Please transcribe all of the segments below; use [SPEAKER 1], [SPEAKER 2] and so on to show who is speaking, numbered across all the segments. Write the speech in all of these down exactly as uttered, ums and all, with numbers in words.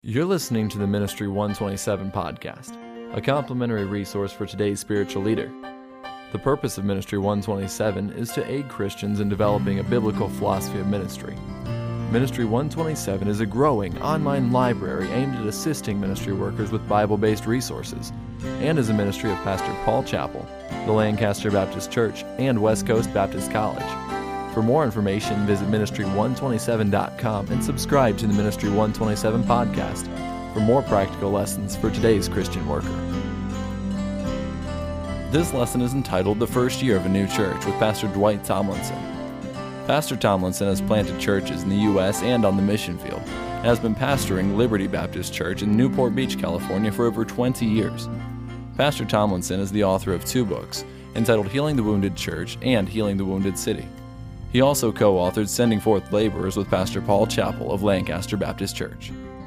[SPEAKER 1] You're listening to the Ministry one twenty-seven podcast, a complimentary resource for today's spiritual leader. The purpose of Ministry one twenty-seven is to aid Christians in developing a biblical philosophy of ministry. Ministry one twenty-seven is a growing online library aimed at assisting ministry workers with Bible-based resources, and is a ministry of Pastor Paul Chappell, the Lancaster Baptist Church, and West Coast Baptist College. For more information, visit ministry one twenty-seven dot com and subscribe to the Ministry one twenty-seven podcast for more practical lessons for today's Christian worker. This lesson is entitled The First Year of a New Church with Pastor Dwight Tomlinson. Pastor Tomlinson has planted churches in the U S and on the mission field, and has been pastoring Liberty Baptist Church in Newport Beach, California for over twenty years. Pastor Tomlinson is the author of two books, entitled Healing the Wounded Church and Healing the Wounded City. He also co-authored Sending Forth Laborers with Pastor Paul Chappell of Lancaster Baptist Church.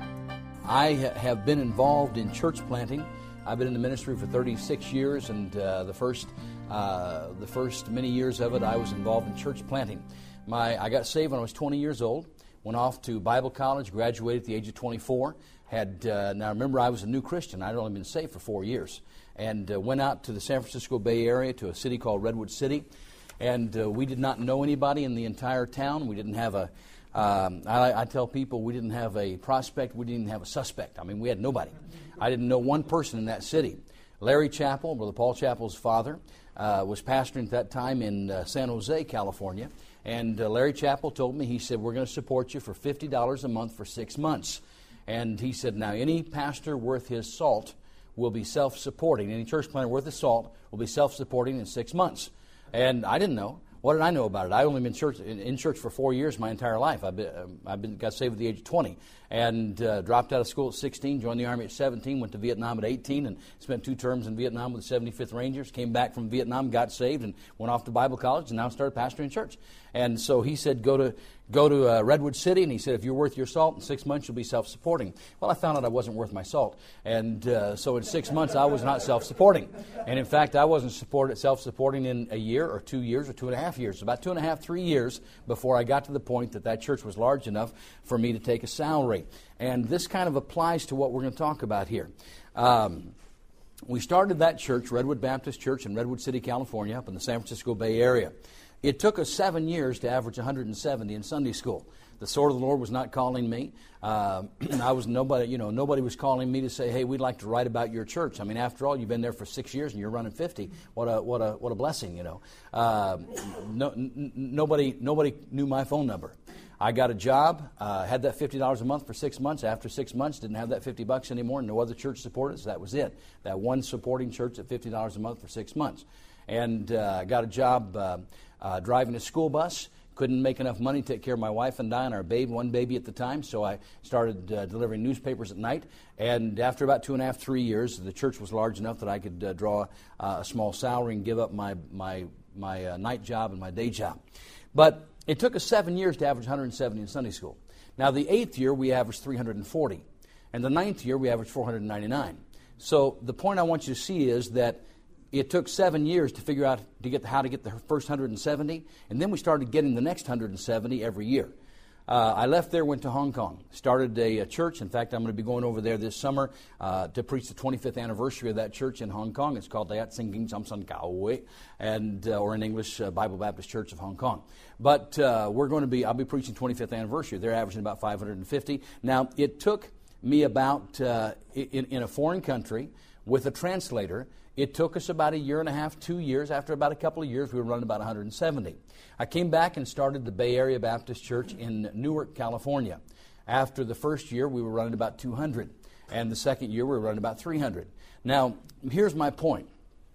[SPEAKER 2] I have been involved in church planting. I've been in the ministry for thirty-six years, and uh, the first uh, the first many years of it, I was involved in church planting. My I got saved when I was twenty years old, went off to Bible college, graduated at the age of twenty-four. Had uh, now remember, I was a new Christian. I'd only been saved for four years, and uh, went out to the San Francisco Bay Area to a city called Redwood City. And uh, we did not know anybody in the entire town. We didn't have a, um, I, I tell people we didn't have a prospect, we didn't have a suspect. I mean, we had nobody. I didn't know one person in that city. Larry Chappell, Brother Paul Chappell's father, uh, was pastoring at that time in uh, San Jose, California. And uh, Larry Chappell told me, he said, we're going to support you for fifty dollars a month for six months. And he said, now any pastor worth his salt will be self-supporting. Any church planter worth his salt will be self-supporting in six months. And I didn't know. What did I know about it? I only been church, in, in church for four years my entire life. I've been, uh, I've been got saved at the age of twenty, and uh, dropped out of school at sixteen, joined the Army at seventeen, went to Vietnam at eighteen, and spent two terms in Vietnam with the seventy-fifth Rangers. Came back from Vietnam, got saved, and went off to Bible college, and now started pastoring church. And so he said, go to go to uh, Redwood City, and he said, if you're worth your salt, in six months you'll be self-supporting. Well, I found out I wasn't worth my salt, and uh, so in six months I was not self-supporting. And in fact, I wasn't supported, self-supporting in a year or two years or two and a half years. About two and a half, three years before I got to the point that that church was large enough for me to take a salary. And this kind of applies to what we're going to talk about here. Um, we started that church, Redwood Baptist Church in Redwood City, California, up in the San Francisco Bay Area. It took us seven years to average one hundred seventy in Sunday school. The sword of the Lord was not calling me, uh, and I was nobody. You know, nobody was calling me to say, "Hey, we'd like to write about your church." I mean, after all, you've been there for six years and you're running fifty. What a what a what a blessing, you know. Uh, no, n- nobody nobody knew my phone number. I got a job, uh, had that fifty dollars a month for six months. After six months, didn't have that fifty bucks anymore. No other church supported us. That was it. That one supporting church at fifty dollars a month for six months, and uh, got a job. Uh, Uh, driving a school bus, couldn't make enough money to take care of my wife and I and our baby, one baby at the time, so I started uh, delivering newspapers at night. And after about two and a half, three years, the church was large enough that I could uh, draw uh, a small salary and give up my my my uh, night job and my day job. But it took us seven years to average one hundred seventy in Sunday school. Now, the eighth year, we averaged three hundred forty. And the ninth year, we averaged four hundred ninety-nine. So the point I want you to see is that it took seven years to figure out to get how to get the first one hundred seventy, and then we started getting the next one hundred seventy every year. Uh, I left there, went to Hong Kong, started a, a church. In fact, I'm going to be going over there this summer uh, to preach the twenty-fifth anniversary of that church in Hong Kong. It's called Dayat Singing Samsan Kawe, and uh, or in English, uh, Bible Baptist Church of Hong Kong. But uh, we're going to be, I'll be preaching twenty-fifth anniversary. They're averaging about five hundred fifty. Now, it took me about uh, in, in a foreign country with a translator. It took us about a year and a half, two years. After about a couple of years, we were running about one hundred seventy. I came back and started the Bay Area Baptist Church in Newark, California. After the first year, we were running about two hundred. And the second year, we were running about three hundred. Now, here's my point.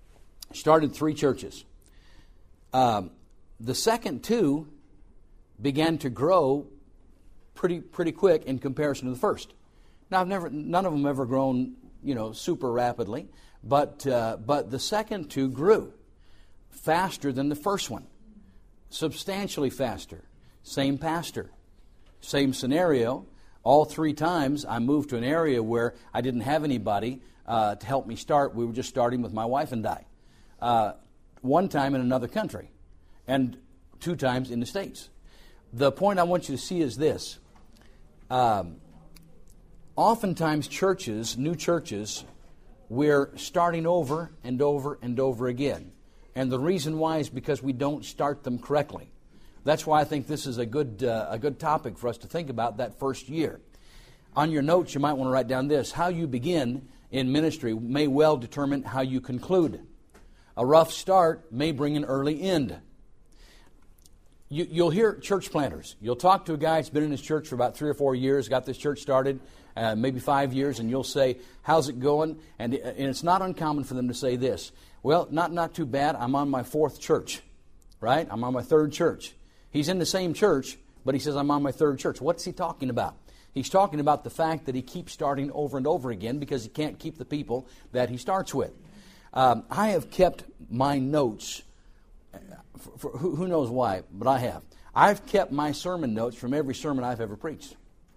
[SPEAKER 2] Started three churches. Um, the second two began to grow pretty pretty quick in comparison to the first. Now, I've never, none of them ever grown, you know, super rapidly. But uh, but the second two grew faster than the first one, substantially faster. Same pastor, same scenario. All three times I moved to an area where I didn't have anybody uh, to help me start. We were just starting with my wife and I. Uh, one time in another country, and two times in the States. The point I want you to see is this. Um, oftentimes churches, new churches, we're starting over and over and over again. And the reason why is because we don't start them correctly. That's why I think this is a good uh, a good topic for us to think about that first year. On your notes, you might want to write down this: how you begin in ministry may well determine how you conclude. A rough start may bring an early end. You, you'll hear church planters. You'll talk to a guy who's been in his church for about three or four years, got this church started, uh, maybe five years, and you'll say, how's it going? And, and it's not uncommon for them to say this: well, not, not too bad, I'm on my fourth church, right? I'm on my third church. He's in the same church, but he says, I'm on my third church. What's he talking about? He's talking about the fact that he keeps starting over and over again because he can't keep the people that he starts with. Um, I have kept my notes, for, for, who, who knows why, but I have. I've kept my sermon notes from every sermon I've ever preached.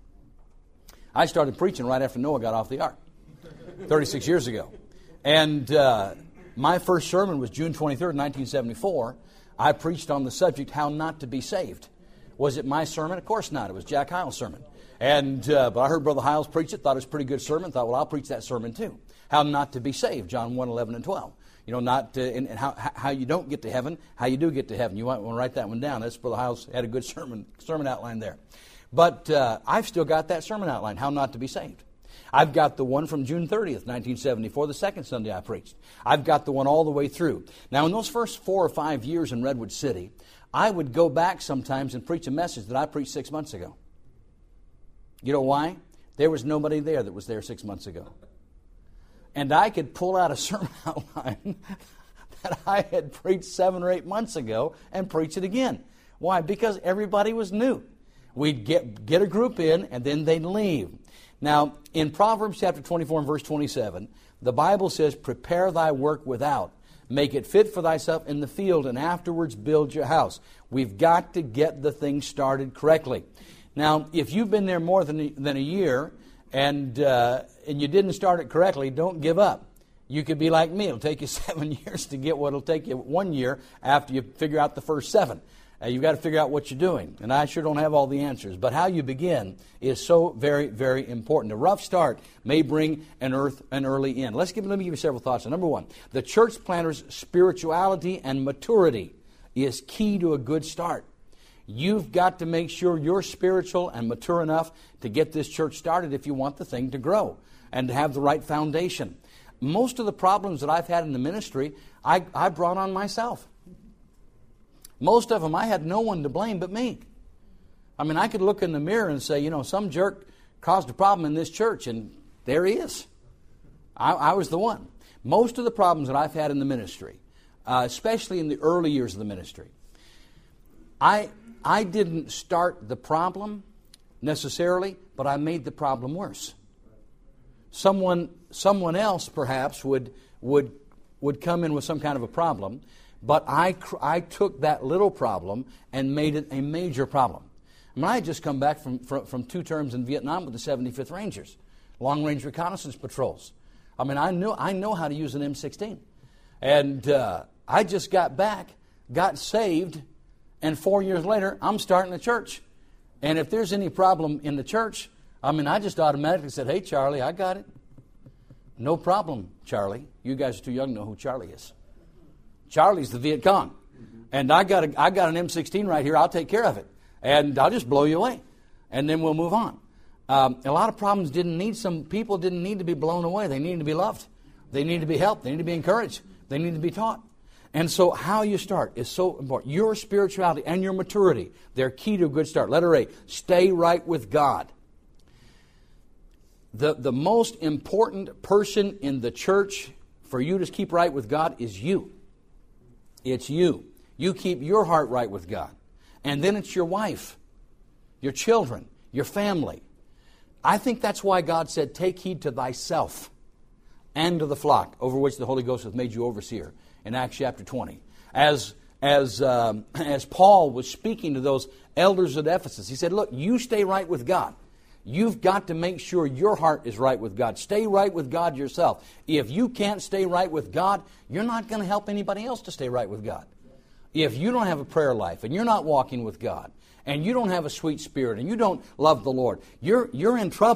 [SPEAKER 2] I started preaching right after Noah got off the ark, thirty-six years ago. And uh, my first sermon was June twenty-third, nineteen seventy-four. I preached on the subject, how not to be saved. Was it my sermon? Of course not. It was Jack Hyles' sermon. And uh, but I heard Brother Hyles preach it, thought it was a pretty good sermon, thought, well, I'll preach that sermon too. How not to be saved, John one, eleven, and twelve. You know, not to, and, and how, how you don't get to heaven, how you do get to heaven. You might want to write that one down. That's Brother Hyles had a good sermon sermon outline there. But uh, I've still got that sermon outline, how not to be saved. I've got the one from June thirtieth, nineteen seventy-four, the second Sunday I preached. I've got the one all the way through. Now, in those first four or five years in Redwood City, I would go back sometimes and preach a message that I preached six months ago. You know why? There was nobody there that was there six months ago. And I could pull out a sermon outline that I had preached seven or eight months ago and preach it again. Why? Because everybody was new. We'd get, get a group in, and then they'd leave. Now, in Proverbs chapter twenty-four and verse twenty-seven, the Bible says, prepare thy work without. Make it fit for thyself in the field, and afterwards build your house. We've got to get the thing started correctly. Now, if you've been there more than a, than a year, and uh, and you didn't start it correctly, don't give up. You could be like me. It'll take you seven years to get what it'll take you one year after you figure out the first seven. Uh, you've got to figure out what you're doing. And I sure don't have all the answers. But how you begin is so very, very important. A rough start may bring an, earth, an early end. Let's give, let me give you several thoughts. Number one, the church planter's spirituality and maturity is key to a good start. You've got to make sure you're spiritual and mature enough to get this church started if you want the thing to grow and to have the right foundation. Most of the problems that I've had in the ministry, I, I brought on myself. Most of them, I had no one to blame but me. I mean, I could look in the mirror and say, you know, some jerk caused a problem in this church, and there he is. I, I was the one. Most of the problems that I've had in the ministry, uh, especially in the early years of the ministry, I I didn't start the problem necessarily, but I made the problem worse. Someone someone else perhaps would would would come in with some kind of a problem, but I I took that little problem and made it a major problem. I mean, I had just come back from, from, from two terms in Vietnam with the seventy-fifth Rangers, long-range reconnaissance patrols. I mean, I knew I know how to use an M sixteen. And uh, I just got back, got saved, and four years later, I'm starting a church. And if there's any problem in the church, I mean, I just automatically said, hey, Charlie, I got it. No problem, Charlie. You guys are too young to know who Charlie is. Charlie's the Viet Cong. And I got a, I got an M sixteen right here. I'll take care of it. And I'll just blow you away. And then we'll move on. Um, a lot of problems didn't need, some people didn't need to be blown away. They needed to be loved. They needed to be helped. They needed to be encouraged. They needed to be taught. And so how you start is so important. Your spirituality and your maturity, they're key to a good start. Letter A, stay right with God. The, the most important person in the church for you to keep right with God is you. It's you. You keep your heart right with God. And then it's your wife, your children, your family. I think that's why God said, take heed to thyself and to the flock over which the Holy Ghost hath made you overseer in Acts chapter twenty. As, as, um, as Paul was speaking to those elders at Ephesus, he said, look, you stay right with God. You've got to make sure your heart is right with God. Stay right with God yourself. If you can't stay right with God, you're not going to help anybody else to stay right with God. If you don't have a prayer life and you're not walking with God and you don't have a sweet spirit and you don't love the Lord, you're, you're in trouble.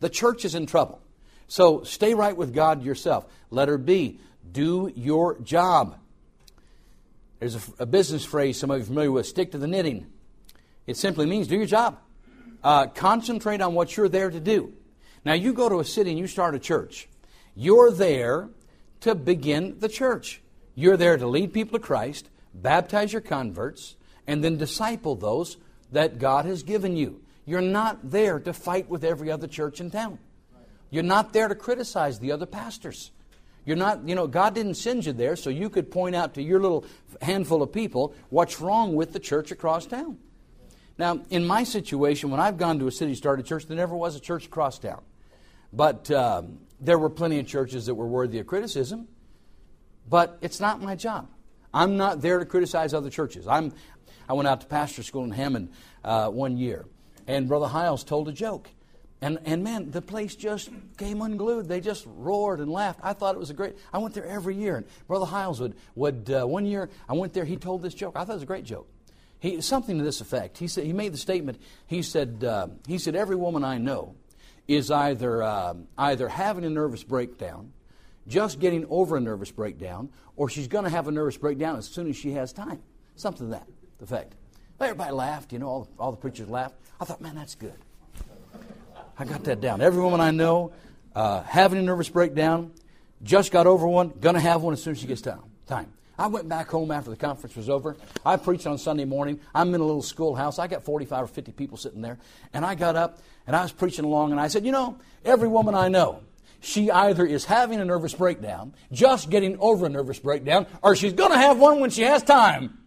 [SPEAKER 2] The church is in trouble. So stay right with God yourself. Letter B, do your job. There's a, a business phrase some of you are familiar with, stick to the knitting. It simply means do your job. Uh, concentrate on what you're there to do. Now, you go to a city and you start a church. You're there to begin the church. You're there to lead people to Christ, baptize your converts, and then disciple those that God has given you. You're not there to fight with every other church in town. You're not there to criticize the other pastors. You're not, you know, God didn't send you there so you could point out to your little handful of people what's wrong with the church across town. Now, in my situation, when I've gone to a city, started a church, there never was a church across town. But um, there were plenty of churches that were worthy of criticism. But it's not my job. I'm not there to criticize other churches. I'm, I went out to pastor school in Hammond uh, one year, and Brother Hiles told a joke. And, and man, the place just came unglued. They just roared and laughed. I thought it was a great... I went there every year. And Brother Hiles would... would uh, one year, I went there, he told this joke. I thought it was a great joke. He, something to this effect. He said he made the statement, he said, uh, he said, every woman I know is either uh, either having a nervous breakdown, just getting over a nervous breakdown, or she's going to have a nervous breakdown as soon as she has time. Something to that effect. Everybody laughed, you know, all the, all the preachers laughed. I thought, man, that's good. I got that down. Every woman I know, uh, having a nervous breakdown, just got over one, going to have one as soon as she gets time. time. I went back home after the conference was over. I preached on Sunday morning. I'm in a little schoolhouse. I got forty-five or fifty people sitting there. And I got up, and I was preaching along, and I said, you know, every woman I know, she either is having a nervous breakdown, just getting over a nervous breakdown, or she's going to have one when she has time.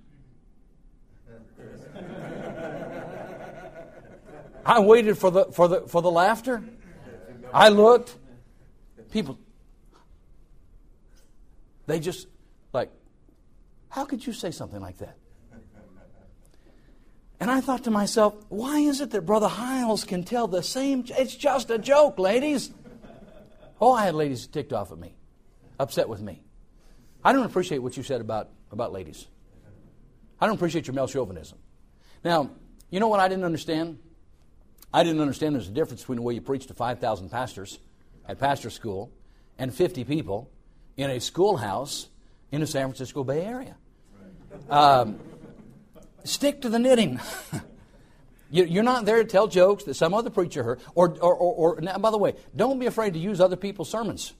[SPEAKER 2] I waited for the for the for the laughter. I looked. People, they just like, how could you say something like that? And I thought to myself, why is it that Brother Hiles can tell the same? It's just a joke, ladies. Oh, I had ladies ticked off at me, upset with me. I don't appreciate what you said about, about ladies. I don't appreciate your male chauvinism. Now, you know what I didn't understand? I didn't understand there's a difference between the way you preach to five thousand pastors at pastor school and fifty people in a schoolhouse in the San Francisco Bay Area. Um, stick to the knitting. You're not there to tell jokes that some other preacher heard. Or, or, or, or now, by the way, don't be afraid to use other people's sermons.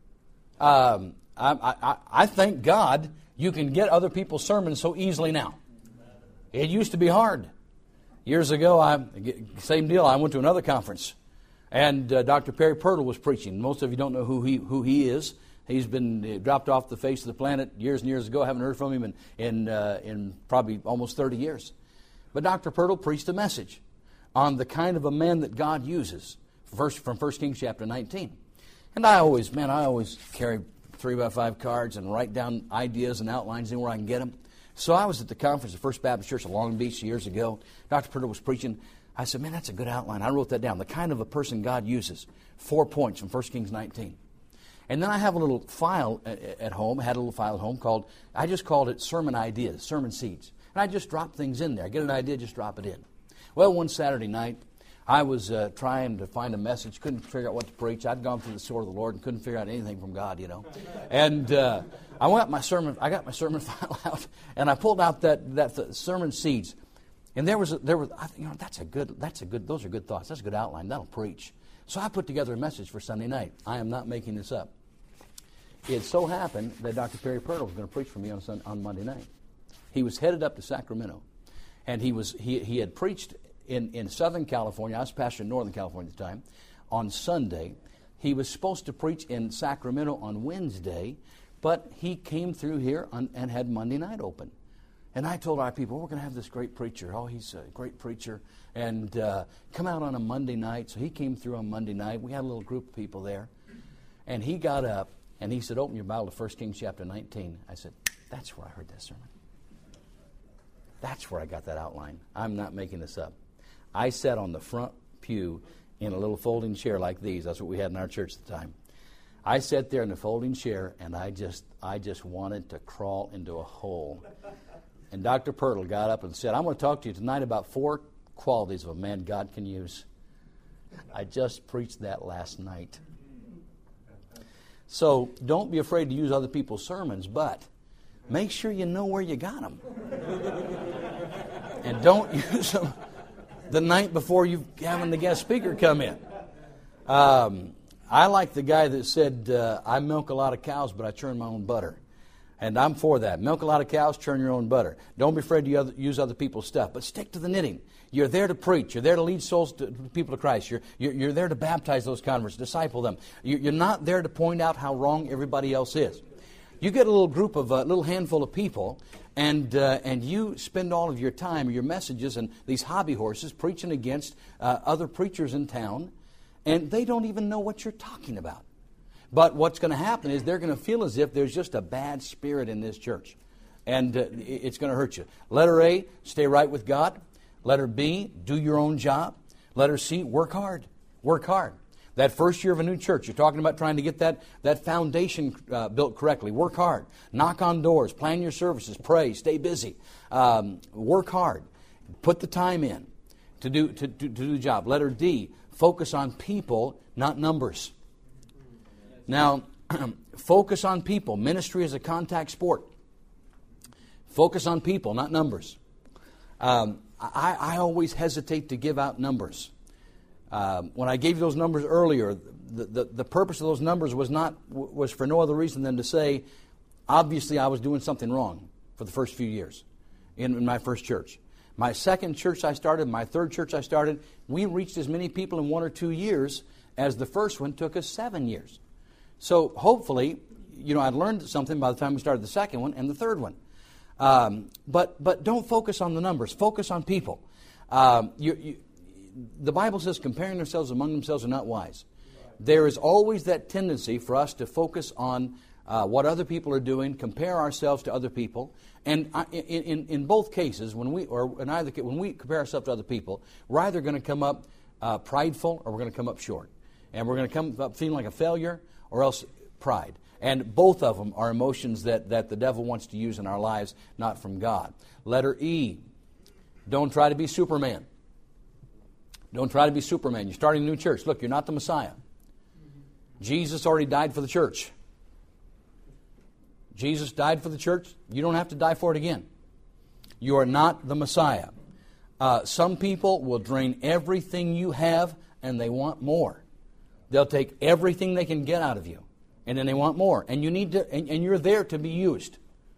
[SPEAKER 2] Um, I, I, I thank God you can get other people's sermons so easily now. It used to be hard. Years ago, I same deal. I went to another conference, and uh, Doctor Perry Pirtle was preaching. Most of you don't know who he who he is. He's been uh, dropped off the face of the planet years and years ago. I haven't heard from him in in, uh, in probably almost thirty years. But Doctor Pirtle preached a message on the kind of a man that God uses, first from First Kings chapter nineteen. And I always, man, I always carry three by five cards and write down ideas and outlines anywhere I can get them. So I was at the conference at First Baptist Church in Long Beach years ago. Doctor Pirtle was preaching. I said, man, that's a good outline. I wrote that down. The kind of a person God uses. Four points from First Kings nineteen. And then I have a little file at home. I had a little file at home called, I just called it Sermon Ideas, Sermon Seeds. And I just drop things in there. I get an idea, just drop it in. Well, one Saturday night, I was uh, trying to find a message, couldn't figure out what to preach. I'd gone through the sword of the Lord and couldn't figure out anything from God, you know. And uh, I went my sermon. I got my sermon file out, and I pulled out that that the sermon seeds. And there was a, there was I think, you know that's a good that's a good those are good thoughts. That's a good outline. That'll preach. So I put together a message for Sunday night. I am not making this up. It so happened that Doctor Perry Pirtle was going to preach for me on Sunday, on Monday night. He was headed up to Sacramento, and he was he he had preached in, in Southern California. I was pastor in Northern California at the time. On Sunday, he was supposed to preach in Sacramento on Wednesday, but he came through here on, and had Monday night open. And I told our people, we're going to have this great preacher. Oh, he's a great preacher, and uh, come out on a Monday night. So he came through on Monday night. We had a little group of people there, and he got up and he said, "Open your Bible to First Kings chapter nineteen." I said, "That's where I heard that sermon. That's where I got that outline. I'm not making this up." I sat on the front pew in a little folding chair like these. That's what we had in our church at the time. I sat there in the folding chair, and I just I just wanted to crawl into a hole. And Doctor Pirtle got up and said, "I'm going to talk to you tonight about four qualities of a man God can use." I just preached that last night. So don't be afraid to use other people's sermons, but make sure you know where you got them. And don't use them the night before you're having the guest speaker come in. Um, I like the guy that said, uh, I milk a lot of cows, but I churn my own butter. And I'm for that. Milk a lot of cows, churn your own butter. Don't be afraid to use other people's stuff, but stick to the knitting. You're there to preach. You're there to lead souls to people to Christ. You're, you're, you're there to baptize those converts, disciple them. You're not there to point out how wrong everybody else is. You get a little group of, a little handful of people, and uh, and you spend all of your time, your messages, and these hobby horses preaching against uh, other preachers in town, and they don't even know what you're talking about. But what's going to happen is they're going to feel as if there's just a bad spirit in this church. And uh, it's going to hurt you. Letter A, stay right with God. Letter B, do your own job. Letter C, work hard. Work hard. That first year of a new church, you're talking about trying to get that, that foundation uh, built correctly. Work hard. Knock on doors. Plan your services. Pray. Stay busy. Um, work hard. Put the time in to do, to, to, to do the job. Letter D, focus on people, not numbers. Now, focus on people. Ministry is a contact sport. Focus on people, not numbers. Um, I, I always hesitate to give out numbers. Um, when I gave you those numbers earlier, the, the, the purpose of those numbers was not was for no other reason than to say, obviously I was doing something wrong for the first few years in, in my first church. My second church I started, my third church I started, we reached as many people in one or two years as the first one took us seven years. So hopefully, you know, I'd learned something by the time we started the second one and the third one. Um, but but don't focus on the numbers. Focus on people. Um, you, you, the Bible says comparing themselves among themselves are not wise. There is always that tendency for us to focus on uh, what other people are doing, compare ourselves to other people. And in, in, in both cases, when we or in either when we compare ourselves to other people, we're either going to come up uh, prideful or we're going to come up short. And we're going to come up feeling like a failure or else pride. And both of them are emotions that, that the devil wants to use in our lives, not from God. Letter E, don't try to be Superman. Don't try to be Superman. You're starting a new church. Look, you're not the Messiah. Jesus already died for the church. Jesus died for the church. You don't have to die for it again. You are not the Messiah. Uh, some people will drain everything you have and they want more. They'll take everything they can get out of you, and then they want more. And you need to, and, and you're there to be used.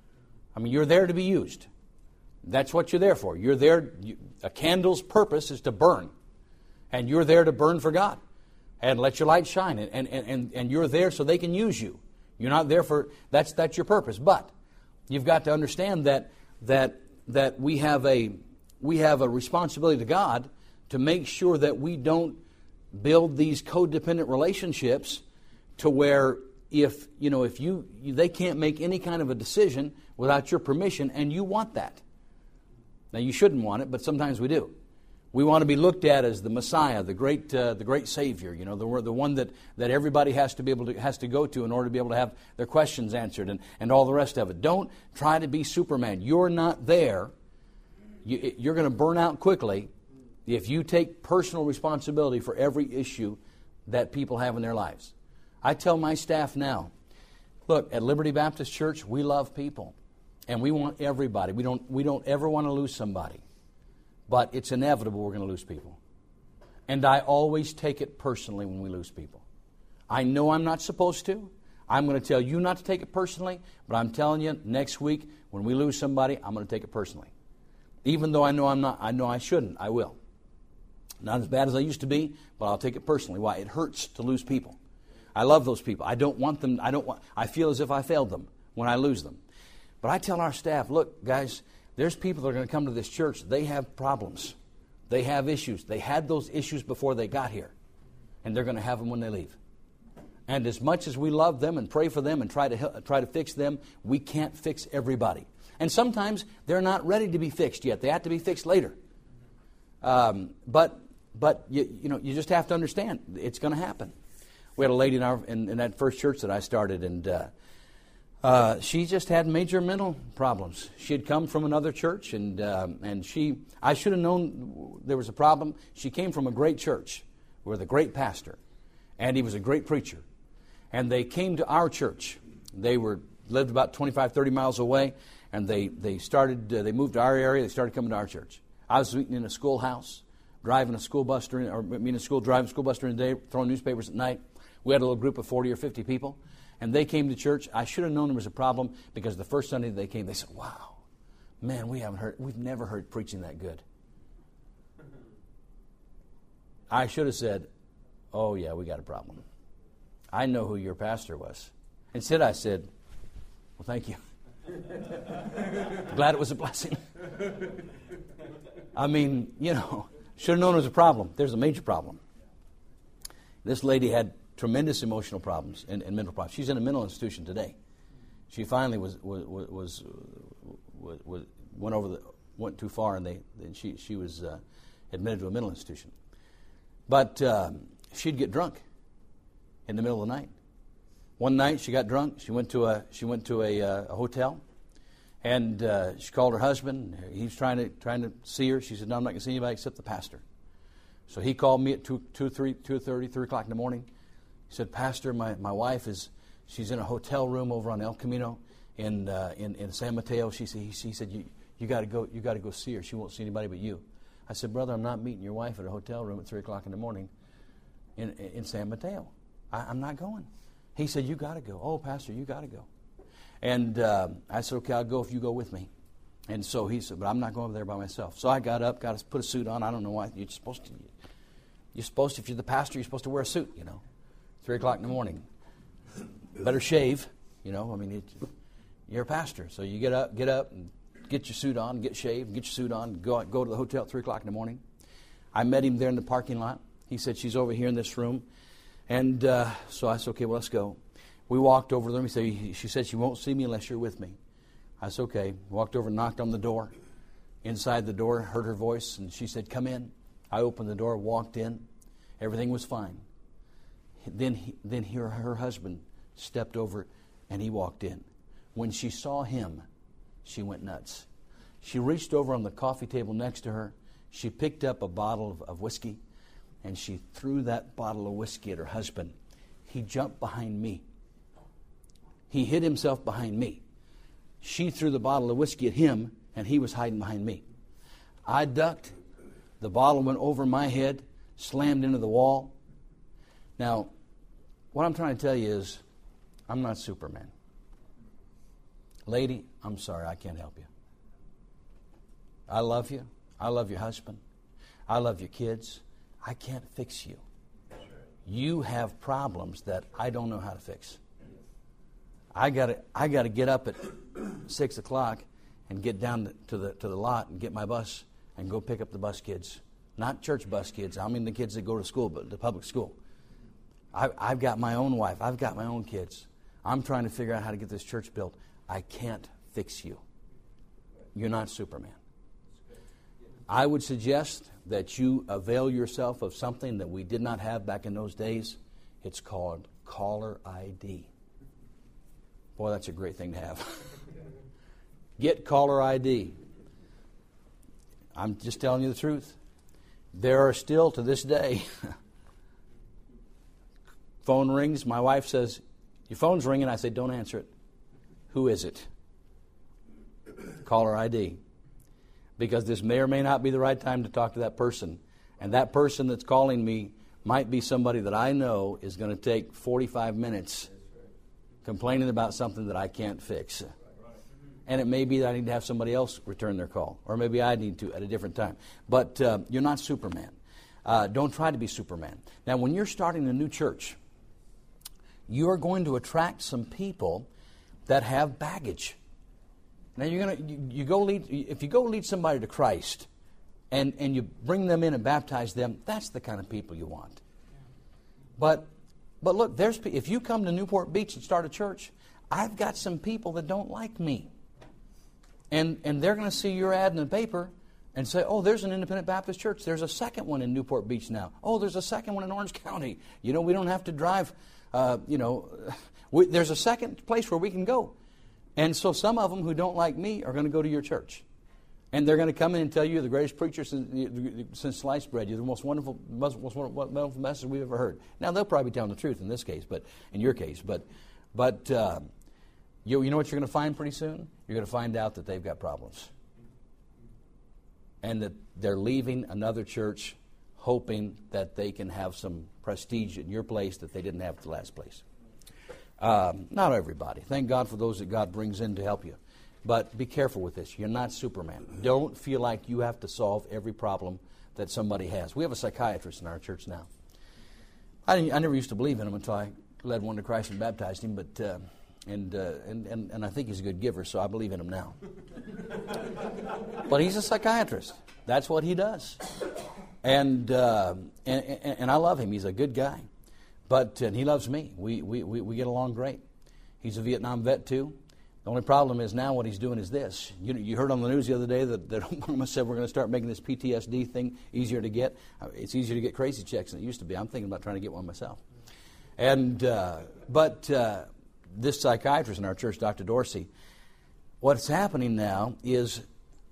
[SPEAKER 2] I mean, you're there to be used. That's what you're there for. You're there. You, a candle's purpose is to burn, and you're there to burn for God, and let your light shine. And and and, and you're there so they can use you. You're not there for that's that's your purpose. But you've got to understand that that that we have a we have a responsibility to God to make sure that we don't build these codependent relationships to where if you know if you they can't make any kind of a decision without your permission, and you want that. Now you shouldn't want it, but sometimes we do. We want to be looked at as the Messiah, the great uh, the great Savior. You know, the the one that, that everybody has to be able to has to go to in order to be able to have their questions answered and, and all the rest of it. Don't try to be Superman. You're not there. You, you're going to burn out quickly if you take personal responsibility for every issue that people have in their lives. I tell my staff now, look, at Liberty Baptist Church, we love people. And we want everybody. We don't, we don't ever want to lose somebody. But it's inevitable we're going to lose people. And I always take it personally when we lose people. I know I'm not supposed to. I'm going to tell you not to take it personally. But I'm telling you, next week, when we lose somebody, I'm going to take it personally. Even though I know I'm not, I know I shouldn't, I will. Not as bad as I used to be, but I'll take it personally. Why? It hurts to lose people. I love those people. I don't want them, I don't want, I feel as if I failed them when I lose them. But I tell our staff, look, guys, there's people that are going to come to this church. They have problems. They have issues. They had those issues before they got here. And they're going to have them when they leave. And as much as we love them and pray for them and try to try to fix them, we can't fix everybody. And sometimes they're not ready to be fixed yet. They have to be fixed later. Um, but but you, you know you just have to understand it's going to happen. We had a lady in, our, in, in that first church that I started, and uh, uh, she just had major mental problems. She had come from another church, and uh, and she I should have known there was a problem. She came from a great church, with a great pastor, and he was a great preacher. And they came to our church. They were lived about twenty-five, thirty miles away, and they, they started, uh, they moved to our area, they started coming to our church. I was meeting in a schoolhouse, driving a school bus during, or meeting a school, driving a school bus during the day, throwing newspapers at night. We had a little group of forty or fifty people, and they came to church. I should have known there was a problem, because the first Sunday they came, they said, wow, man, we haven't heard, we've never heard preaching that good. I should have said, oh yeah, we got a problem. I know who your pastor was. Instead I said, well, thank you. Glad it was a blessing. I mean, you know, should have known it was a problem. There's a major problem. This lady had tremendous emotional problems and, and mental problems. She's in a mental institution today. She finally was was was, was, was went over the went too far, and they and she she was uh, admitted to a mental institution. But um, she'd get drunk in the middle of the night. One night she got drunk. She went to a she went to a, uh, a hotel, and uh, she called her husband. He was trying to trying to see her. She said, "No, I'm not going to see anybody except the pastor." So he called me at two two three two thirty three o'clock in the morning. He said, "Pastor, my, my wife is she's in a hotel room over on El Camino in uh, in, in San Mateo." She said, he, he said, "You you got to go you got to go see her. She won't see anybody but you." I said, "Brother, I'm not meeting your wife at a hotel room at three o'clock in the morning in in San Mateo. I, I'm not going." He said, "You got to go." "Oh, Pastor, you got to go." And uh, I said, "Okay, I'll go if you go with me." And so he said, "But I'm not going over there by myself." So I got up, got to put a suit on. I don't know why. You're supposed to. You're supposed to, if you're the pastor, you're supposed to wear a suit, you know. Three o'clock in the morning. Better shave, you know. I mean, it, you're a pastor, so you get up, get up, and get your suit on, get shaved, get your suit on, go go to the hotel at three o'clock in the morning. I met him there in the parking lot. He said, "She's over here in this room." And uh, so I said, "Okay, well, let's go." We walked over there. He said, she said, "She won't see me unless you're with me." I said, "Okay." Walked over and knocked on the door. Inside the door, heard her voice, and she said, "Come in." I opened the door, walked in. Everything was fine. Then, he, then her, her husband stepped over, and he walked in. When she saw him, she went nuts. She reached over on the coffee table next to her. She picked up a bottle of, of whiskey, and she threw that bottle of whiskey at her husband. He jumped behind me. He hid himself behind me. She threw the bottle of whiskey at him, and he was hiding behind me. I ducked. The bottle went over my head, slammed into the wall. Now, what I'm trying to tell you is, I'm not Superman. Lady, I'm sorry, I can't help you. I love you. I love your husband. I love your kids. I can't fix you. You have problems that I don't know how to fix. I gotta, I gotta get up at six o'clock and get down to the to the lot and get my bus and go pick up the bus kids. Not church bus kids. I mean the kids that go to school, but the public school. I, I've got my own wife. I've got my own kids. I'm trying to figure out how to get this church built. I can't fix you. You're not Superman. I would suggest that you avail yourself of something that we did not have back in those days. It's called caller I D. Boy, that's a great thing to have. Get caller I D. I'm just telling you the truth. There are still, to this day, phone rings. My wife says, "Your phone's ringing." I say, "Don't answer it." "Who is it?" Caller I D. Because this may or may not be the right time to talk to that person. And that person that's calling me might be somebody that I know is going to take forty-five minutes complaining about something that I can't fix. And it may be that I need to have somebody else return their call. Or maybe I need to at a different time. But uh, you're not Superman. Uh, don't try to be Superman. Now, when you're starting a new church, you are going to attract some people that have baggage. Now, you're gonna you, you go lead if you go lead somebody to Christ, and and you bring them in and baptize them. That's the kind of people you want. But but look, there's if you come to Newport Beach and start a church, I've got some people that don't like me. And and they're going to see your ad in the paper and say, "Oh, there's an independent Baptist church. There's a second one in Newport Beach now. Oh, there's a second one in Orange County. You know, we don't have to drive. Uh, you know, we, there's a second place where we can go." And so some of them who don't like me are going to go to your church. And they're going to come in and tell you you're the greatest preacher since, since sliced bread. You're the most wonderful, most, most wonderful message we've ever heard. Now, they'll probably be telling the truth in this case, but in your case. But but uh, you, you know what you're going to find pretty soon? You're going to find out that they've got problems. And that they're leaving another church hoping that they can have some prestige in your place that they didn't have at the last place. Um, not everybody. Thank God for those that God brings in to help you. But be careful with this. You're not Superman. Don't feel like you have to solve every problem that somebody has. We have a psychiatrist in our church now. I, didn't, I never used to believe in him until I led one to Christ and baptized him, but uh, and, uh, and, and and I think he's a good giver, so I believe in him now. But he's a psychiatrist. That's what he does. And, uh, and, and and I love him. He's a good guy. But and he loves me. We, we, we, we get along great. He's a Vietnam vet, too. The only problem is now what he's doing is this. You, you heard on the news the other day that, that Obama said we're going to start making this P T S D thing easier to get. It's easier to get crazy checks than it used to be. I'm thinking about trying to get one myself. And uh, But uh, this psychiatrist in our church, Doctor Dorsey, what's happening now is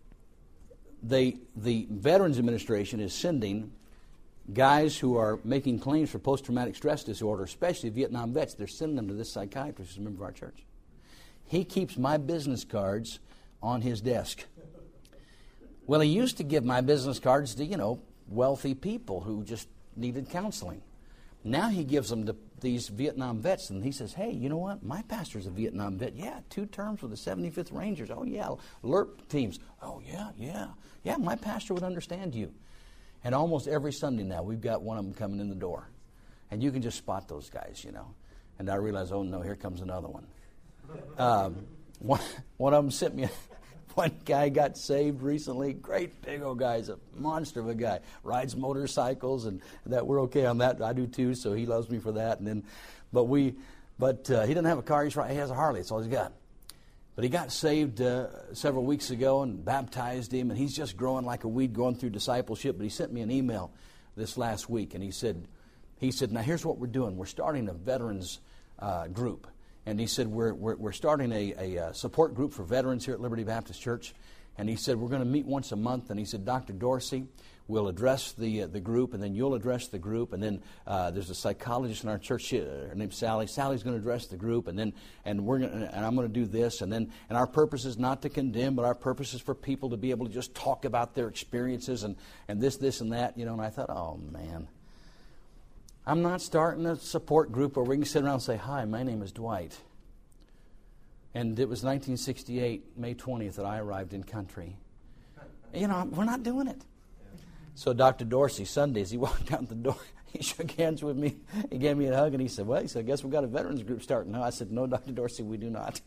[SPEAKER 2] they, the Veterans Administration is sending guys who are making claims for post-traumatic stress disorder, especially Vietnam vets. They're sending them to this psychiatrist who's a member of our church. He keeps my business cards on his desk. Well, he used to give my business cards to, you know, wealthy people who just needed counseling. Now he gives them to these Vietnam vets, and he says, hey, you know what? My pastor's a Vietnam vet. Yeah, two terms with the seventy-fifth Rangers. Oh, yeah. L R P teams. Oh, yeah, yeah. Yeah, my pastor would understand you. And almost every Sunday now, we've got one of them coming in the door. And you can just spot those guys, you know. And I realize, oh, no, here comes another one. Um, one, one of them sent me, one guy got saved recently, great big old guy, he's a monster of a guy, rides motorcycles, and that we're okay on that. I do too, so he loves me for that. And then, but we, but uh, he doesn't have a car. He's right. He has a Harley. That's all he's got. But he got saved uh, several weeks ago and baptized him, and he's just growing like a weed, going through discipleship. But he sent me an email this last week, and he said, he said, now here's what we're doing. We're starting a veterans uh, group. And he said, we're, we're, we're starting a, a support group for veterans here at Liberty Baptist Church. And he said, we're going to meet once a month. And he said, Doctor Dorsey will address the uh, the group, and then you'll address the group. And then uh, there's a psychologist in our church, uh, her name's Sally. Sally's going to address the group, and then and we're going and I'm going to do this. And then and our purpose is not to condemn, but our purpose is for people to be able to just talk about their experiences and, and this, this, and that. You know, and I thought, oh, man. I'm not starting a support group where we can sit around and say, hi, my name is Dwight. And it was nineteen sixty-eight, May twentieth, that I arrived in country. You know, we're not doing it. So Doctor Dorsey, Sundays, he walked out the door. He shook hands with me. He gave me a hug, and he said, well, he said, I guess we've got a veterans group starting now. I said, no, Doctor Dorsey, we do not.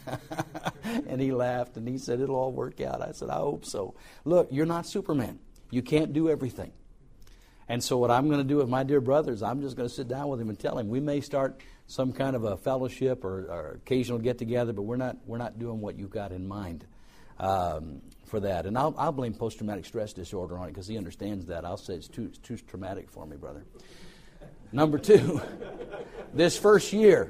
[SPEAKER 2] And he laughed, and he said, it'll all work out. I said, I hope so. Look, you're not Superman. You can't do everything. And so what I'm going to do with my dear brothers, I'm just going to sit down with him and tell him, we may start some kind of a fellowship or, or occasional get-together, but we're not we're not doing what you've got in mind um, for that. And I'll, I'll blame post-traumatic stress disorder on it because he understands that. I'll say it's too, it's too traumatic for me, brother. Number two, this first year,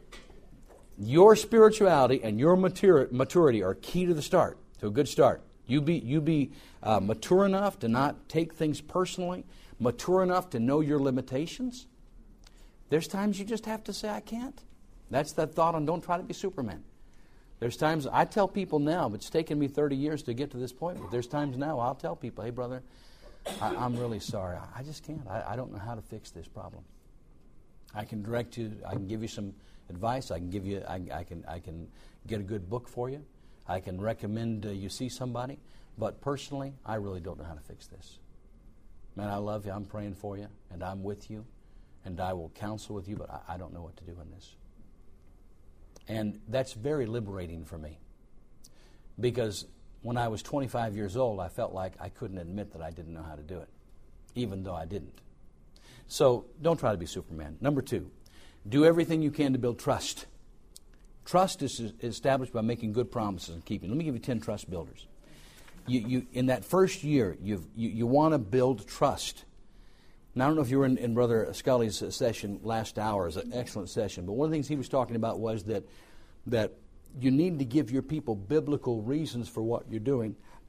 [SPEAKER 2] your spirituality and your matur- maturity are key to the start, to a good start. You be, you be uh, mature enough to not take things personally, mature enough to know your limitations. There's times you just have to say, I can't. That's that thought on don't try to be Superman. There's times, I tell people now, but it's taken me thirty years to get to this point, but there's times now I'll tell people, hey, brother, I, I'm really sorry. I, I just can't. I, I don't know how to fix this problem. I can direct you. I can give you some advice. I can give you, I, I can I can get a good book for you. I can recommend uh, you see somebody. But personally, I really don't know how to fix this. Man, I love you. I'm praying for you, and I'm with you. And I will counsel with you, but I, I don't know what to do in this. And that's very liberating for me. Because when I was twenty-five years old, I felt like I couldn't admit that I didn't know how to do it, even though I didn't. So don't try to be Superman. Number two, do everything you can to build trust. Trust is established by making good promises and keeping. Let me give you ten trust builders. You, you, in that first year, you've, you, you want to build trust. Now, I don't know if you were in, in Brother Scully's session last hour. It was an excellent session. But one of the things he was talking about was that that you need to give your people biblical reasons for what you're doing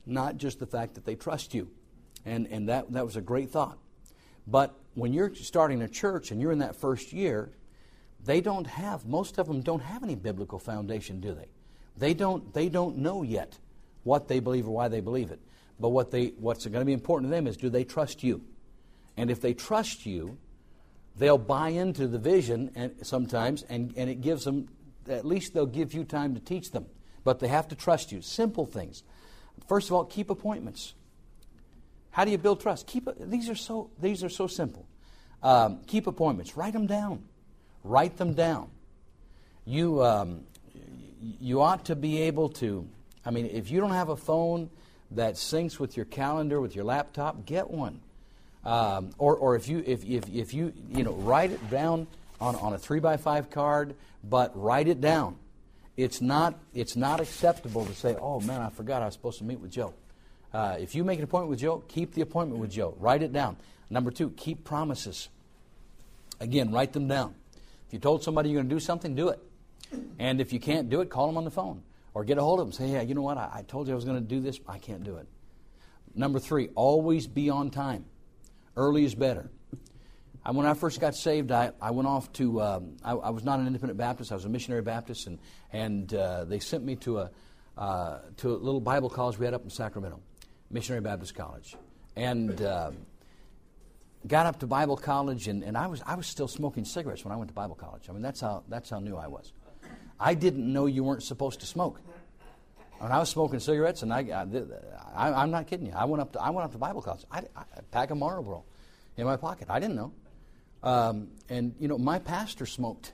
[SPEAKER 2] not just the fact that they trust you. And, and that, that was a great thought. But when you're starting a church and you're in that first year, they don't have, most of them don't have any biblical foundation, do they? They don't, they don't know yet what they believe or why they believe it. But what they, what's going to be important to them is, do they trust you? And if they trust you, they'll buy into the vision and sometimes, and, and it gives them, at least they'll give you time to teach them. But they have to trust you. Simple things. First of all, keep appointments. How do you build trust? Keep these are so these are so simple. Um, keep appointments. Write them down. Write them down. You um, you ought to be able to. I mean, if you don't have a phone that syncs with your calendar, with your laptop, get one. Um, or or if you if if if you you know write it down on on a three by five card, but write it down. It's not it's not acceptable to say, oh man, I forgot I was supposed to meet with Joe. Uh, if you make an appointment with Joe, keep the appointment with Joe. Write it down. Number two, keep promises. Again, write them down. If you told somebody you're going to do something, do it. And if you can't do it, call them on the phone. Or get a hold of them. Say, hey, you know what? I, I told you I was going to do this. I can't do it. Number three, always be on time. Early is better. I, when I first got saved, I, I went off to, um, I, I was not an independent Baptist. I was a missionary Baptist. And, and uh, they sent me to a, uh, to a little Bible college we had up in Sacramento. Missionary Baptist College, and uh, got up to Bible college, and, and I was I was still smoking cigarettes when I went to Bible college. I mean, that's how that's how new I was. I didn't know you weren't supposed to smoke. When I was smoking cigarettes, and I, I, I I'm not kidding you. I went up to I went up to Bible college. I, I pack a Marlboro in my pocket. I didn't know, um, and you know my pastor smoked.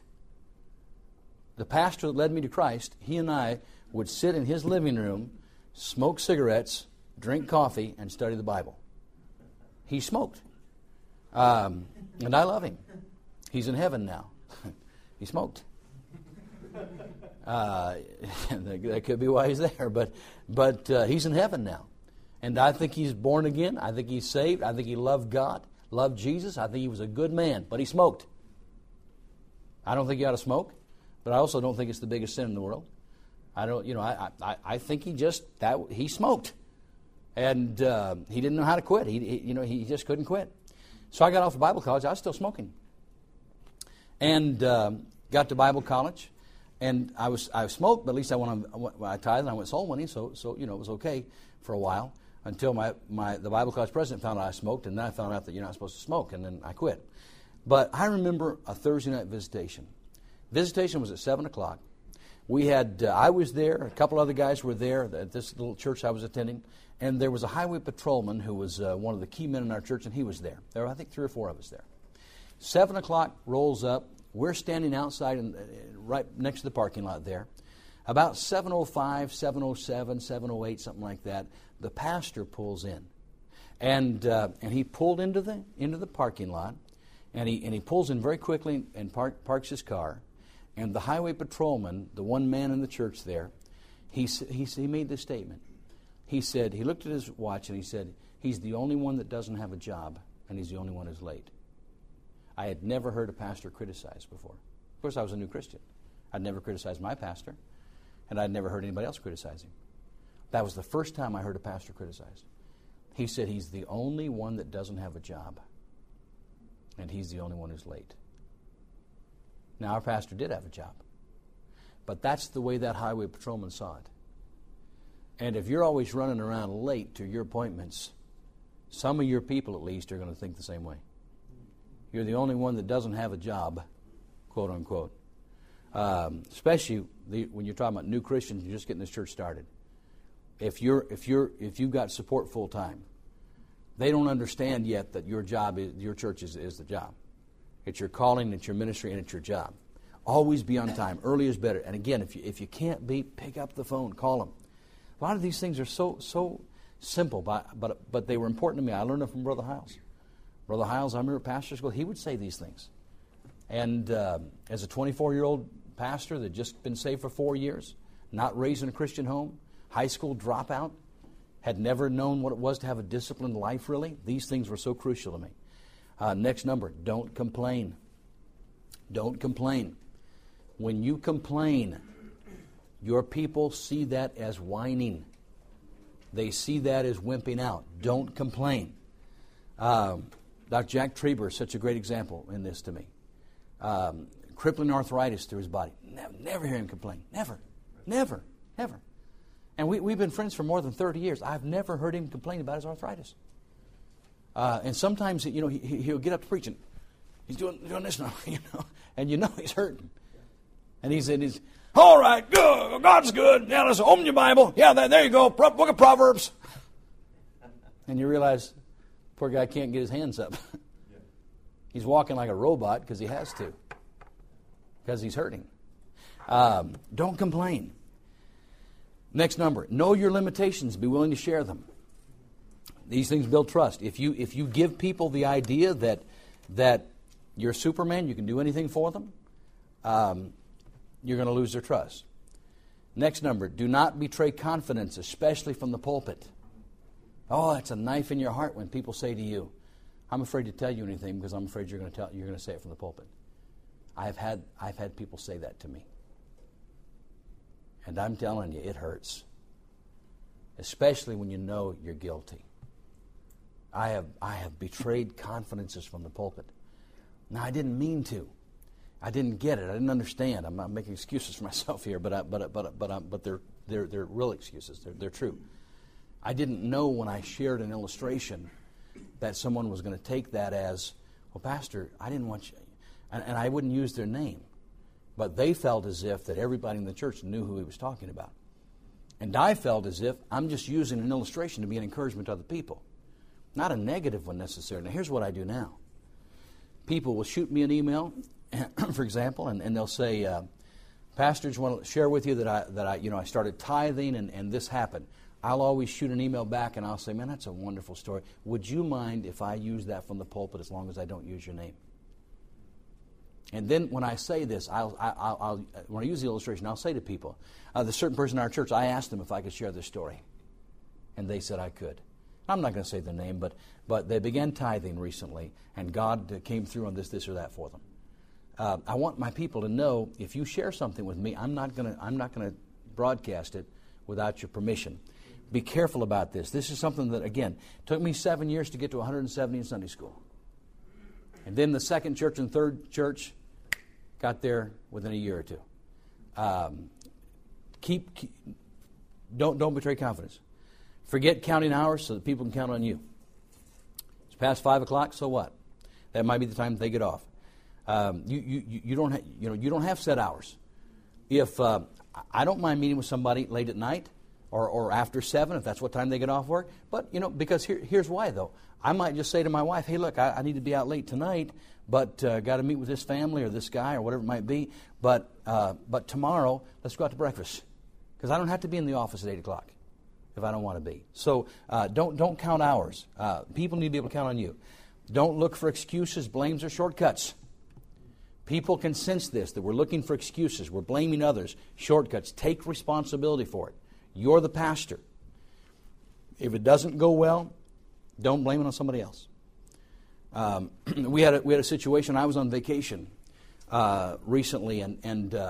[SPEAKER 2] The pastor that led me to Christ, he and I would sit in his living room, smoke cigarettes, drink coffee, and study the Bible. He smoked. Um, and I love him. He's in heaven now. He smoked. Uh, that could be why he's there, but but uh, he's in heaven now. And I think he's born again. I think he's saved. I think he loved God, loved Jesus. I think he was a good man, but he smoked. I don't think you ought to smoke, but I also don't think it's the biggest sin in the world. I don't, you know, I I, I think he just, that he smoked. And uh, he didn't know how to quit. He, he, you know, he just couldn't quit. So I got off of Bible college. I was still smoking, and um, got to Bible college. And I was I smoked, but at least I went on. I tithed and I went soul winning. So so you know it was okay for a while until my, my the Bible college president found out I smoked, and then I found out that you're not supposed to smoke, and then I quit. But I remember a Thursday night visitation. Visitation was at seven o'clock. We had uh, I was there. A couple other guys were there at this little church I was attending. And there was a highway patrolman who was uh, one of the key men in our church, and he was there. There were, I think, three or four of us there. Seven o'clock rolls up. We're standing outside, in, uh, right next to the parking lot there. About seven oh five, seven oh seven, seven oh eight, something like that, the pastor pulls in. And uh, and he pulled into the into the parking lot, and he and he pulls in very quickly and park, parks his car. And the highway patrolman, the one man in the church there, he he he made this statement. He said, he looked at his watch and he said, he's the only one that doesn't have a job, and he's the only one who's late. I had never heard a pastor criticized before. Of course, I was a new Christian. I'd never criticized my pastor, and I'd never heard anybody else criticize him. That was the first time I heard a pastor criticized. He said he's the only one that doesn't have a job, and he's the only one who's late. Now, our pastor did have a job, but that's the way that highway patrolman saw it. And if you're always running around late to your appointments, some of your people at least are going to think the same way. You're the only one that doesn't have a job, quote unquote. Um, especially the, when you're talking about new Christians, you're just getting this church started. If you're if you're if you've got support full time, they don't understand yet that your job is your church is, is the job. It's your calling, it's your ministry, and it's your job. Always be on time. Early is better. And again, if you if you can't be, pick up the phone, call them. A lot of these things are so so simple, but but but they were important to me. I learned them from Brother Hiles. Brother Hiles, I remember at pastor school, he would say these things. And uh, as a twenty-four-year-old pastor that had just been saved for four years, not raised in a Christian home, high school dropout, had never known what it was to have a disciplined life, really, these things were so crucial to me. Uh, next number, don't complain. Don't complain. When you complain, your people see that as whining. They see that as wimping out. Don't complain. Um, Doctor Jack Trieber is such a great example in this to me. Um, crippling arthritis through his body. Never, never hear him complain. Never. Never. Never. And we, we've been friends for more than thirty years. I've never heard him complain about his arthritis. Uh, and sometimes, you know, he, he'll get up to preaching. He's doing, doing this now, you know, and you know he's hurting. And he's in his, all right, good, God's good. Now let's open your Bible. Yeah, there, there you go, Pro- Book of Proverbs. And you realize, poor guy can't get his hands up. He's walking like a robot because he has to, because he's hurting. Um, don't complain. Next number, know your limitations. Be willing to share them. These things build trust. If you if you give people the idea that that you're Superman, you can do anything for them, um, you're going to lose their trust. Next number, do not betray confidence, especially from the pulpit. Oh, it's a knife in your heart when people say to you, "I'm afraid to tell you anything because I'm afraid you're going to tell you're going to say it from the pulpit." I've had I've had people say that to me, and I'm telling you, it hurts, especially when you know you're guilty. I have I have betrayed confidences from the pulpit. Now, I didn't mean to. I didn't get it. I didn't understand. I'm not making excuses for myself here, but I, but but but but they're they're they're real excuses. They're they're true. I didn't know when I shared an illustration that someone was going to take that as, well, Pastor, I didn't want you, and, and I wouldn't use their name, but they felt as if that everybody in the church knew who he was talking about, and I felt as if I'm just using an illustration to be an encouragement to other people. Not a negative one necessarily. Now, here's what I do now. People will shoot me an email, for example, and, and they'll say, uh, Pastor, just want to share with you that I, that I, you know, I started tithing and, and this happened. I'll always shoot an email back and I'll say, man, that's a wonderful story. Would you mind if I use that from the pulpit as long as I don't use your name? And then when I say this, I'll, I'll, I'll when I use the illustration, I'll say to people, uh, there's a certain person in our church, I asked them if I could share this story. And they said I could. I'm not going to say their name, but but they began tithing recently, and God uh, came through on this, this, or that for them. Uh, I want my people to know if you share something with me, I'm not going to I'm not going to broadcast it without your permission. Be careful about this. This is something that, again, took me seven years to get to one hundred seventy in Sunday school, and then the second church and third church got there within a year or two. Um, keep, keep don't don't betray confidence. Forget counting hours so that people can count on you. It's past five o'clock, so what? That might be the time that they get off. Um, you, you, you, don't ha- you, know, you don't have set hours. If uh, I don't mind meeting with somebody late at night or, or after seven, if that's what time they get off work. But, you know, because here, here's why, though. I might just say to my wife, hey, look, I, I need to be out late tonight, but uh, got to meet with this family or this guy or whatever it might be. But, uh, but tomorrow, let's go out to breakfast. Because I don't have to be in the office at eight o'clock. If I don't want to be. So uh, don't don't count hours. Uh, people need to be able to count on you. Don't look for excuses, blames, or shortcuts. People can sense this, that we're looking for excuses. We're blaming others, shortcuts. Take responsibility for it. You're the pastor. If it doesn't go well, don't blame it on somebody else. Um, we had a, we had a situation. I was on vacation uh, recently, and and uh,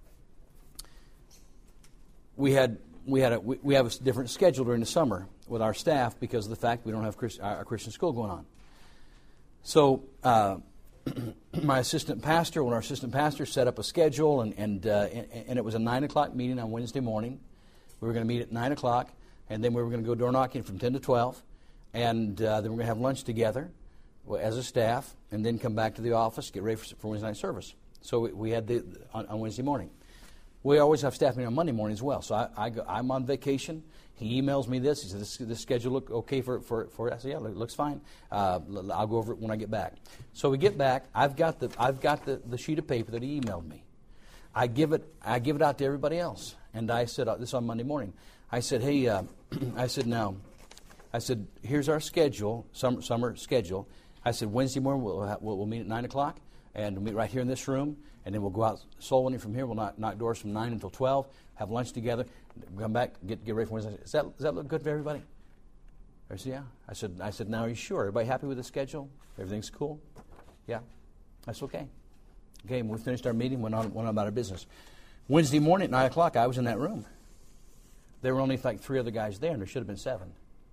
[SPEAKER 2] we had. We had a, we, we have a different schedule during the summer with our staff because of the fact we don't have Christ, our Christian school going on. So uh, my assistant pastor, one of our assistant pastors, set up a schedule, and and, uh, and and it was a nine o'clock meeting on Wednesday morning. We were going to meet at nine o'clock, and then we were going to go door knocking from ten to twelve, and uh, then we we're going to have lunch together as a staff, and then come back to the office, get ready for, for Wednesday night service. So we, we had the on, on Wednesday morning. We always have staff meeting on Monday morning as well. So I, I go, I'm on vacation. He emails me this. He says, this, this schedule look okay for, for, for I said, yeah, it looks fine. Uh, I'll go over it when I get back. So we get back. I've got the I've got the, the sheet of paper that he emailed me. I give it I give it out to everybody else. And I said, uh, this on Monday morning. I said, hey, uh, I said, now, I said, here's our schedule, summer, summer schedule. I said, Wednesday morning we'll, have, we'll, we'll meet at nine o'clock, and we'll meet right here in this room. And then we'll go out soul winning from here. We'll knock, knock doors from nine until twelve, have lunch together, come back, get get ready for Wednesday. Does that, does that look good for everybody? I said, yeah. I said, I said, now are you sure? Everybody happy with the schedule? Everything's cool? Yeah. That's okay. Okay, and we finished our meeting, went on, went on about our business. Wednesday morning at nine o'clock, I was in that room. There were only like three other guys there, and there should have been seven.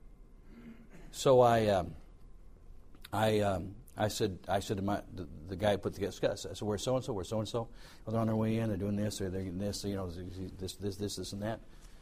[SPEAKER 2] So I, um, I, um, I said, I said to my the, the guy who put together, I said, "Where's so and so? Where's so and so? Well, they're on their way in. They're doing this, or they're getting this. You know, this, this, this, this, and that."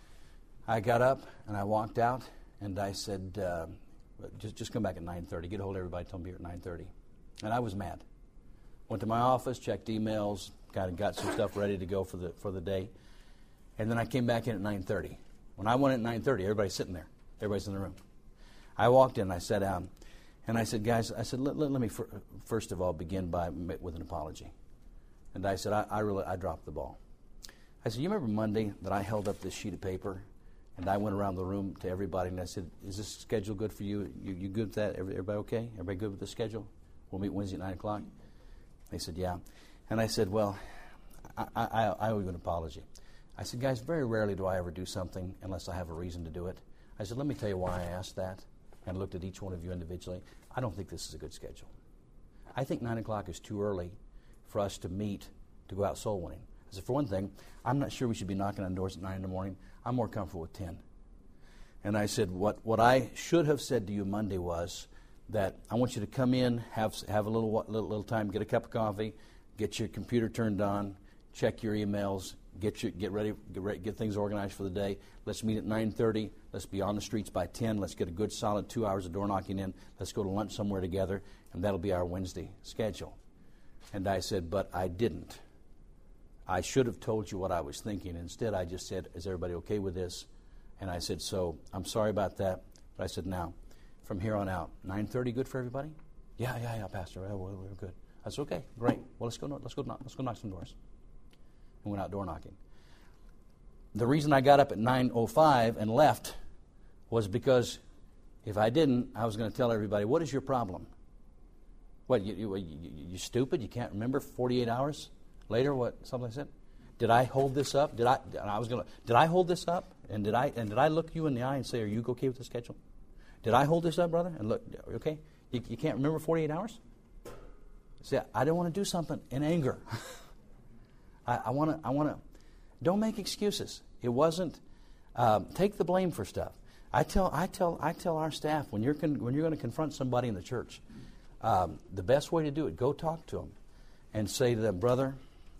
[SPEAKER 2] I got up and I walked out, and I said, uh, "Just, just come back at nine thirty. Get a hold of everybody. Tell them to be here at nine thirty." And I was mad. Went to my office, checked emails, kind of got some stuff ready to go for the for the day, and then I came back in at nine thirty. When I went at nine thirty, everybody's sitting there. Everybody's in the room. I walked in, I sat down, and I said, "Guys," I said, let, let, let me fir- first of all begin by with an apology. And I said, I, I really I dropped the ball. I said, "You remember Monday that I held up this sheet of paper, and I went around the room to everybody, and I said, is this schedule good for you? You, you good with that? Everybody okay? Everybody good with the schedule? We'll meet Wednesday at nine o'clock? They said, yeah. And I said, well, I, I, I owe you an apology. I said, guys, very rarely do I ever do something unless I have a reason to do it. I said, let me tell you why I asked that. And looked at each one of you individually. I don't think this is a good schedule. I think nine o'clock is too early for us to meet to go out soul winning. I said, for one thing, I'm not sure we should be knocking on doors at nine in the morning. I'm more comfortable with ten. And I said, what, what I should have said to you Monday was that I want you to come in, have have a little, little little time, get a cup of coffee, get your computer turned on, check your emails, get your get ready, get, ready, get things organized for the day. Let's meet at nine thirty. Let's be on the streets by ten. Let's get a good solid two hours of door knocking in. Let's go to lunch somewhere together, and that'll be our Wednesday schedule. And I said, but I didn't. I should have told you what I was thinking. Instead, I just said, is everybody okay with this? And I said, so I'm sorry about that. But I said, now, from here on out, nine thirty good for everybody? Yeah, yeah, yeah, Pastor. Yeah, we're, we're good. I said, okay, great. Well, let's go. Let's go. Knock, let's go knock some doors. And went out door knocking. The reason I got up at nine oh five and left was because if I didn't, I was going to tell everybody, what is your problem? What, you, you, you, you stupid? You can't remember forty-eight hours later what something I said? Did I hold this up? Did I? I was going to. Did I hold this up? And did I? And did I look you in the eye and say, "Are you okay with the schedule?" Did I hold this up, brother? And look, okay, you, you can't remember forty-eight hours. See, I don't want to do something in anger. I want to. I want to. Don't make excuses. It wasn't. Um, take the blame for stuff. I tell. I tell. I tell our staff when you're con- when you're going to confront somebody in the church, um, the best way to do it, go talk to them, and say to them, brother,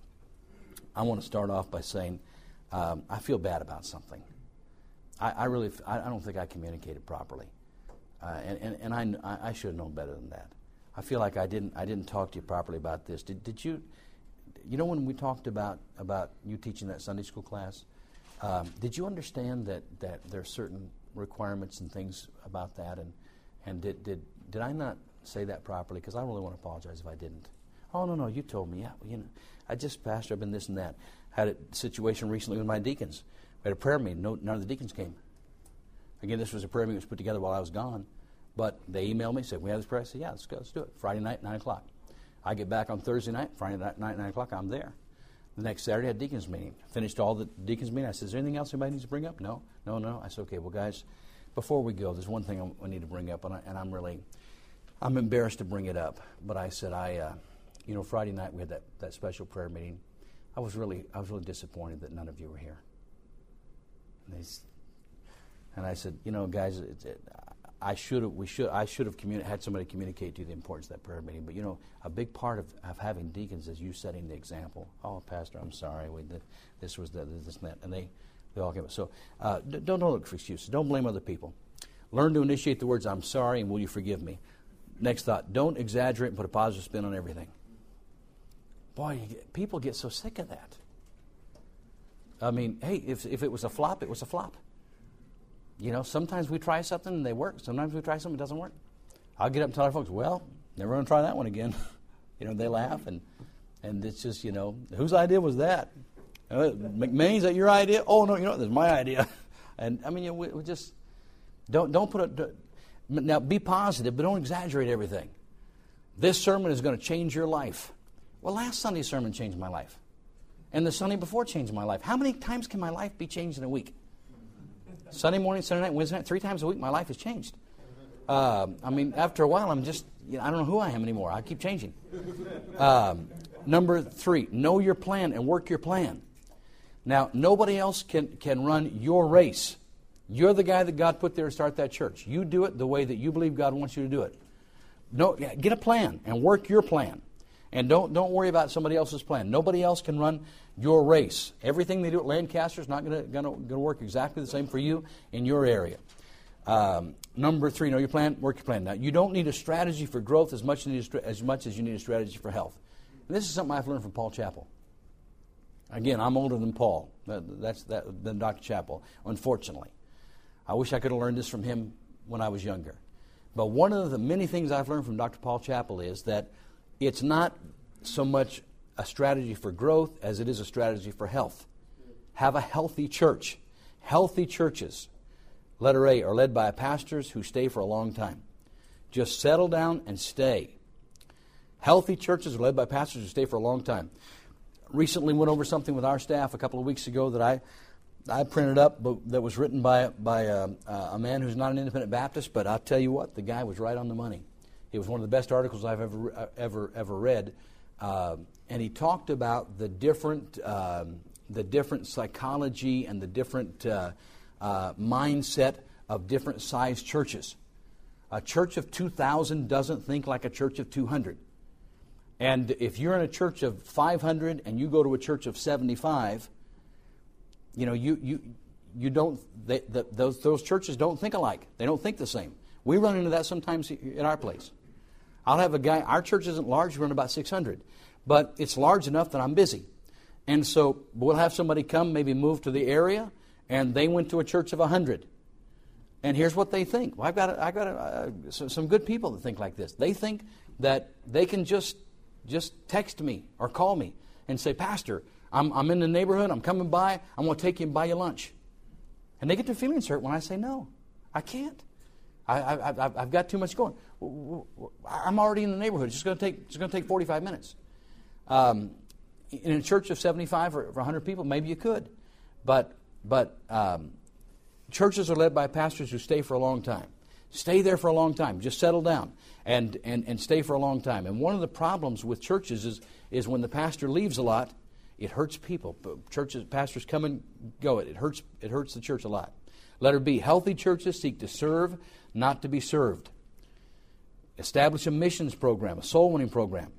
[SPEAKER 2] I want to start off by saying, um, I feel bad about something. I, I really. I, I don't think I communicated properly, uh, and and, and I, I should have known better than that. I feel like I didn't. I didn't talk to you properly about this. Did did you? You know, when we talked about, about you teaching that Sunday school class, um, did you understand that, that there are certain requirements and things about that? And and did did, did I not say that properly? Because I really want to apologize if I didn't. Oh, no, no, you told me. Yeah, you know, I just, Pastor, I've been this and that. Had a situation recently with my deacons. We had a prayer meeting. No, none of the deacons came. Again, this was a prayer meeting that was put together while I was gone. But they emailed me, said, we have this prayer. I said, yeah, let's go, let's do it. Friday night, nine o'clock. I get back on Thursday night, Friday night, nine o'clock, I'm there. The next Saturday, I had deacons meeting. Finished all the deacons meeting. I said, is there anything else anybody needs to bring up? No, no, no. I said, okay, well, guys, before we go, there's one thing I need to bring up, and, I, and I'm really, I'm embarrassed to bring it up. But I said, I, uh, you know, Friday night we had that, that special prayer meeting. I was really, I was really disappointed that none of you were here. And, they, and I said, you know, guys, it, it, I should have. We should. I should have communi- had somebody communicate to you the importance of that prayer meeting. But you know, a big part of, of having deacons is you setting the example. Oh, Pastor, I'm sorry. We did, this was the, this and that, and they, they all came up. So uh, d- don't don't look for excuses. Don't blame other people. Learn to initiate the words "I'm sorry" and "Will you forgive me." Next thought: don't exaggerate and put a positive spin on everything. Boy, you get, people get so sick of that. I mean, hey, if if it was a flop, it was a flop. You know, sometimes we try something and they work. Sometimes we try something that doesn't work. I'll get up and tell our folks, well, never going to try that one again. You know, they laugh, and and it's just, you know, whose idea was that? Uh, McMahon, is that your idea? Oh, no, you know, that's my idea. And, I mean, you know, we, we just, don't don't put a, now be positive, but don't exaggerate everything. This sermon is going to change your life. Well, last Sunday's sermon changed my life. And the Sunday before changed my life. How many times can my life be changed in a week? Sunday morning, Sunday night, Wednesday night, three times a week, my life has changed. Uh, I mean, after a while, I'm just, you know, I don't know who I am anymore. I keep changing. Um, number three, know your plan and work your plan. Now, nobody else can, can run your race. You're the guy that God put there to start that church. You do it the way that you believe God wants you to do it. No, get a plan and work your plan. And don't don't worry about somebody else's plan. Nobody else can run your race. Everything they do at Lancaster is not going to work exactly the same for you in your area. Um, number three, know your plan, work your plan. Now, you don't need a strategy for growth as much, as much as you need a strategy for health. And this is something I've learned from Paul Chappell. Again, I'm older than Paul, that's that, than Doctor Chappell, unfortunately. I wish I could have learned this from him when I was younger. But one of the many things I've learned from Doctor Paul Chappell is that it's not so much a strategy for growth as it is a strategy for health. Have a healthy church. Healthy churches, letter A, are led by pastors who stay for a long time. Just settle down and stay. Healthy churches are led by pastors who stay for a long time. Recently went over something with our staff a couple of weeks ago that I I printed up, but that was written by by a, a man who's not an independent Baptist. But I'll tell you what, the guy was right on the money. It was one of the best articles I've ever ever ever read, uh, and he talked about the different um, the different psychology and the different uh, uh, mindset of different sized churches. A church of two thousand doesn't think like a church of two hundred. And if you're in a church of five hundred and you go to a church of seventy-five, you know, you you you don't. They, the, those those churches don't think alike. They don't think the same. We run into that sometimes in our place. I'll have a guy. Our church isn't large. We run about six hundred, but it's large enough that I'm busy, and so we'll have somebody come, maybe move to the area, and they went to a church of a hundred. And here's what they think. Well, I've got a, I've got a, uh, some good people that think like this. They think that they can just just text me or call me and say, Pastor, I'm, I'm in the neighborhood, I'm coming by, I'm going to take you and buy you lunch. And they get their feelings hurt when I say, no, I can't. I, I, I've, I've got too much going. I'm already in the neighborhood. It's just going to take, it's going to take forty-five minutes. Um, in a church of seventy-five or one hundred people, maybe you could. But, but um, churches are led by pastors who stay for a long time. Stay there for a long time. Just settle down and, and, and stay for a long time. And one of the problems with churches is, is when the pastor leaves a lot, it hurts people. Churches, pastors come and go. It, it hurts. It hurts the church a lot. Letter B, healthy churches seek to serve, not to be served. Establish a missions program, a soul winning program.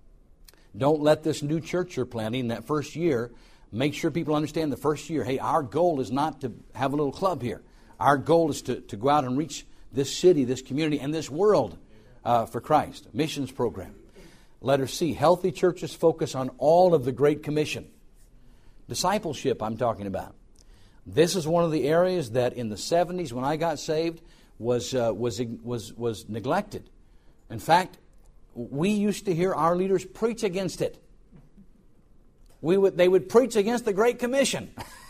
[SPEAKER 2] Don't let this new church you're planting that first year, make sure people understand the first year, hey, our goal is not to have a little club here. Our goal is to, to go out and reach this city, this community, and this world uh, for Christ. Missions program. Letter C, healthy churches focus on all of the Great Commission. Discipleship, I'm talking about. This is one of the areas that in the seventies, when I got saved, was uh, was was was neglected. In fact, we used to hear our leaders preach against it. We would they would preach against the Great Commission.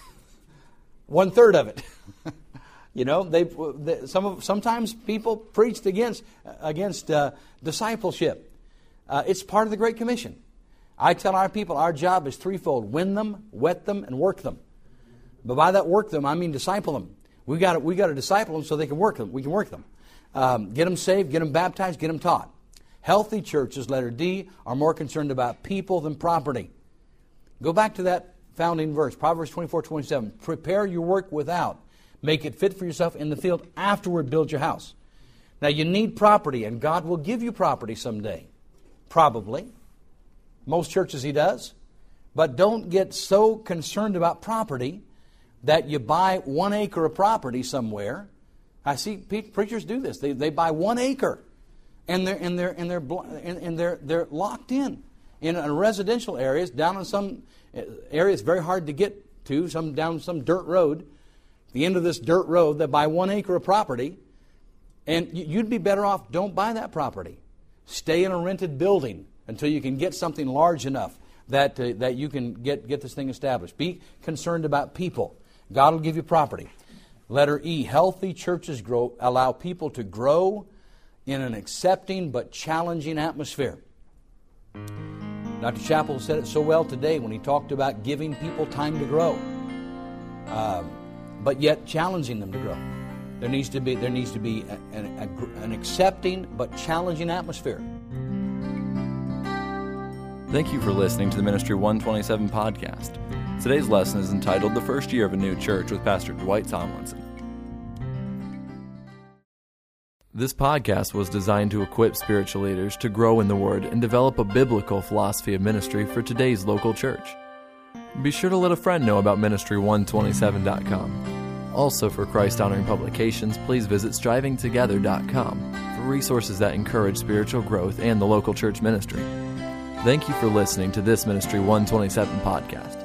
[SPEAKER 2] One third of it. You know, they, they some of sometimes people preached against against uh, discipleship. Uh, it's part of the Great Commission. I tell our people our job is threefold: win them, wet them, and work them. But by that work them, I mean disciple them. We got we got to disciple them so they can work them. We can work them, um, get them saved, get them baptized, get them taught. Healthy churches, letter D, are more concerned about people than property. Go back to that founding verse, Proverbs twenty-four twenty-seven. Prepare your work without. Make it fit for yourself in the field. Afterward, build your house. Now, you need property, and God will give you property someday. Probably. Most churches He does. But don't get so concerned about property that you buy one acre of property somewhere. I see preachers do this. They they buy one acre, and they're and they're and they're and they're they're locked in in a residential areas down in some areas very hard to get to. Some down some dirt road. The end of this dirt road, they buy one acre of property, and you'd be better off. Don't buy that property. Stay in a rented building until you can get something large enough that uh, that you can get get this thing established. Be concerned about people. God will give you property. Letter E, healthy churches grow, allow people to grow in an accepting but challenging atmosphere. Doctor Chappell said it so well today when he talked about giving people time to grow, uh, but yet challenging them to grow. There needs to be there needs to be a, a, a, an accepting but challenging atmosphere.
[SPEAKER 1] Thank you for listening to the Ministry one twenty-seven podcast. Today's lesson is entitled The First Year of a New Church with Pastor Dwight Tomlinson. This podcast was designed to equip spiritual leaders to grow in the Word and develop a biblical philosophy of ministry for today's local church. Be sure to let a friend know about ministry one twenty-seven dot com. Also, for Christ-honoring publications, please visit striving together dot com for resources that encourage spiritual growth and the local church ministry. Thank you for listening to this Ministry one twenty-seven podcast.